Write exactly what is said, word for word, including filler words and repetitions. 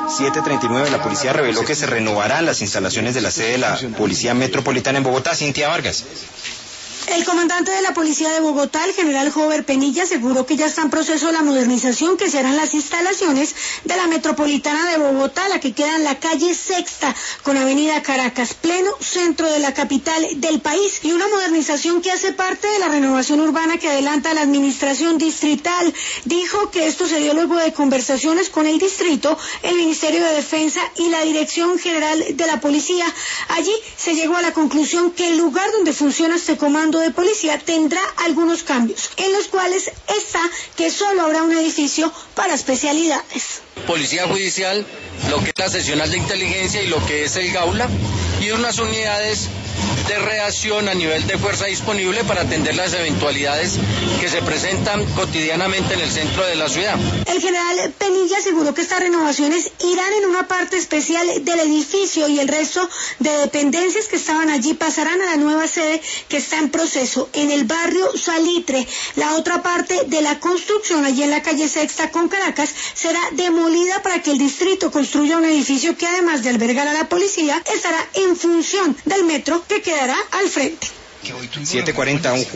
siete treinta y nueve, la policía reveló que se renovarán las instalaciones de la sede de la Policía Metropolitana en Bogotá. Cintia Vargas. El comandante de la Policía de Bogotá, el general Jover Penilla, aseguró que ya está en proceso la modernización que se harán las instalaciones de la Metropolitana de Bogotá, la que queda en la calle Sexta, con avenida Caracas, pleno centro de la capital del país, y una modernización que hace parte de la renovación urbana que adelanta la administración distrital. Dijo que esto se dio luego de conversaciones con el distrito, el Ministerio de Defensa y la Dirección General de la Policía. Allí se llegó a la conclusión que el lugar donde funciona este comando de policía tendrá algunos cambios, en los cuales está que solo habrá un edificio para especialidades. Policía judicial, lo que es la seccional de inteligencia y lo que es el Gaula, y unas unidades de reacción a nivel de fuerza disponible para atender las eventualidades que se presentan cotidianamente en el centro de la ciudad. El general Penilla aseguró que estas renovaciones irán en una parte especial del edificio y el resto de dependencias que estaban allí pasarán a la nueva sede que está en proceso en el barrio Salitre. La otra parte de la construcción allí en la calle Sexta con Caracas será demolida para que el distrito construya un edificio que, además de albergar a la policía, estará en función del metro que quedará al frente. siete cuarenta, un